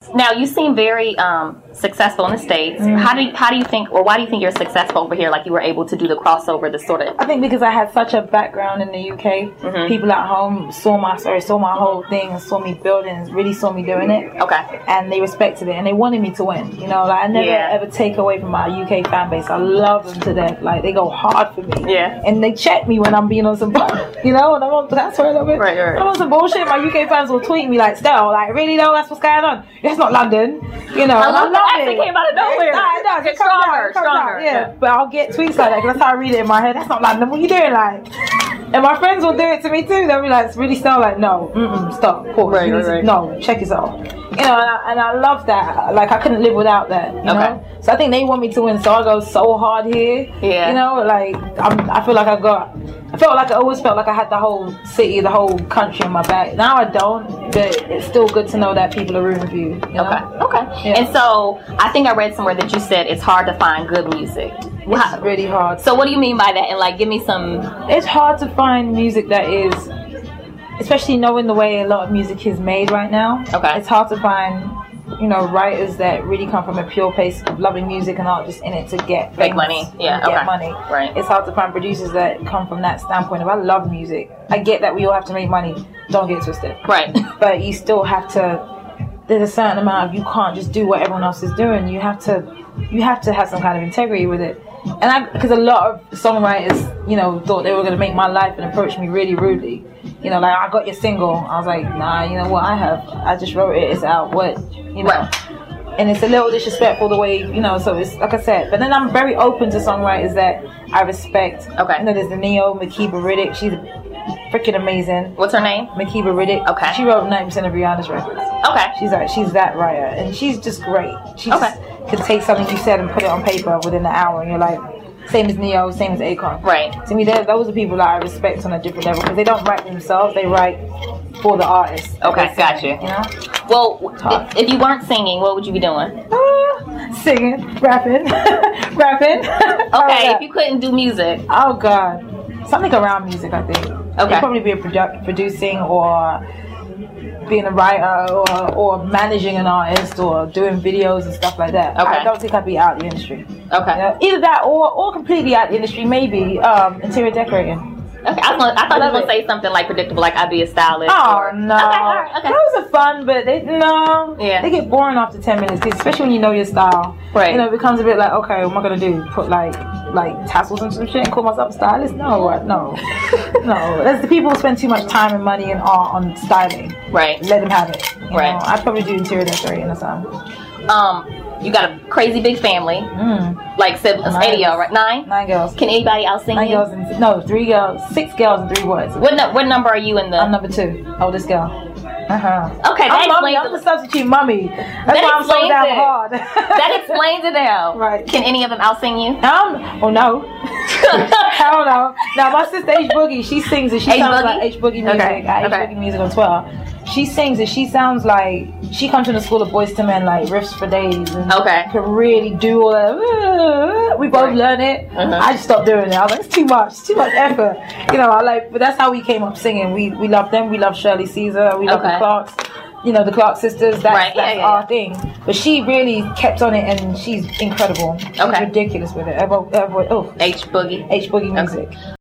Now you seem very successful in the States. How do you think, or why do you think you're successful over here? Like you were able to do the crossover, the sort of. I think because I had such a background in the UK. People at home saw my story, saw my whole thing, and saw me building, and really saw me doing it. Okay. And they respected it, and they wanted me to win. You know, like I never ever take away from my UK fan base. I love them to death. Like they go hard for me. Yeah. And they check me when I'm being on some, you know, and I'm on. That's where I love it. Right. When I'm on some bullshit. My UK fans will tweet me like, "Stell, like really though, that's what's going on. That's not London." You know, I love it. It came out of nowhere. It does. It's stronger. Yeah. But I'll get tweets like that because that's how I read it in my head. That's not London. What are you doing, like? And my friends will do it to me too. They'll be like, "It's really Stell." Like, no, stop, pause. Right. No, check yourself. You know, and I love that. Like, I couldn't live without that. You know? So I think they want me to win. So I go so hard here. Yeah. You know, like I feel like I felt like I always felt like I had the whole city, the whole country in my back. Now I don't, but it's still good to know that people are rooting for you. You know? Okay. Yeah. And so I think I read somewhere that you said it's hard to find good music. It's really hard. So what do you mean by that? And like, give me some. It's hard to find music that is, especially knowing the way a lot of music is made right now. Okay. It's hard to find, you know, writers that really come from a pure place of loving music and not just in it to get make money. Yeah. Get money. Right. It's hard to find producers that come from that standpoint of I love music. I get that we all have to make money. Don't get it twisted. Right. But you still have to. There's a certain amount of you can't just do what everyone else is doing. You have to have some kind of integrity with it. And because a lot of songwriters, you know, thought they were going to make my life and approached me really rudely. You know, like, I got your single. I was like, nah, you know what, I just wrote it. It's out. What, you know. Right. And it's a little disrespectful the way, you know, so it's like I said. But then I'm very open to songwriters that I respect. Okay. You know, there's the Neo, Makeba Riddick. She's freaking amazing. What's her name? Makeba Riddick. Okay. She wrote 90% of Rihanna's records. Okay. She's that writer, and she's just great. She just can take something you said and put it on paper within an hour, and you're like, same as Neo, same as Akon. Right. To me, those are people that I respect on a different level because they don't write for themselves; they write for the artist. Okay, gotcha. You know. Well, if you weren't singing, what would you be doing? Singing, rapping, rapping. Okay, if you couldn't do music. Oh God, something around music, I think. Okay. It'd probably be producing or being a writer or managing an artist or doing videos and stuff like that. Okay. I don't think I'd be out of the industry. Okay. You know, either that or completely out of the industry, maybe interior decorating. Okay, I thought you were going to say something like predictable, like I'd be a stylist. Oh, no. Okay. Those are fun, but they get boring after 10 minutes, especially when you know your style. Right. You know, it becomes a bit like, okay, what am I going to do? Put like tassels and some shit and call myself a stylist? No. No. There's the people who spend too much time and money and art on styling. Right. Let them have it. You right. know? I'd probably do interior decorating or something. You got a crazy big family. Like siblings, 8 of y'all, right? 9? 9 girls. Can anybody else sing? 9 girls and no, 3 girls, 6 girls and 3 boys. What number are you in the? I'm number 2, oldest girl. Okay, I'm the substitute mummy. That's why I'm so damn hard. That explains it now. Right. Can any of them out sing you? Oh no. Hell no. Now my sister H Boogie, she sings and she sounds like H Boogie music. H Boogie music on Twitter. She sings and she sounds like she comes from the school of Boyz II Men, like riffs for days and can really do all that. We both learn it. I just stopped doing it. I was like, it's too much effort. You know, but that's how we came up singing. We love them. We love Shirley Caesar. We love the Clarks. You know, the Clark sisters. That's our thing. But she really kept on it, and she's incredible. She's ridiculous with it. H Boogie music.